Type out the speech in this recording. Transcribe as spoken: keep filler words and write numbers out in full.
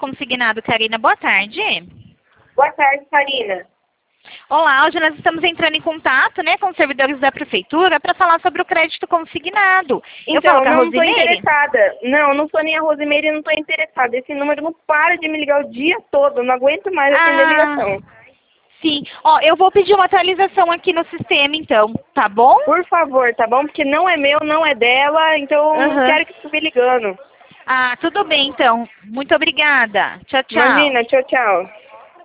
consignado, Karina. Boa tarde. Boa tarde, Karina. Olá, hoje nós estamos entrando em contato, né, com os servidores da prefeitura para falar sobre o crédito consignado. Então, eu falo com a não estou Rosimeire? interessada. Não, não sou nem a Rosimeire e não estou interessada. Esse número não para de me ligar o dia todo. Eu não aguento mais atender Ah, ligação. sim. Ó, eu vou pedir uma atualização aqui no sistema, então, tá bom? Por favor, tá bom? Porque não é meu, não é dela, então eu Aham. não quero que fique me ligando. Ah, tudo bem, então. Muito obrigada. Tchau, tchau. Imagina, tchau, tchau.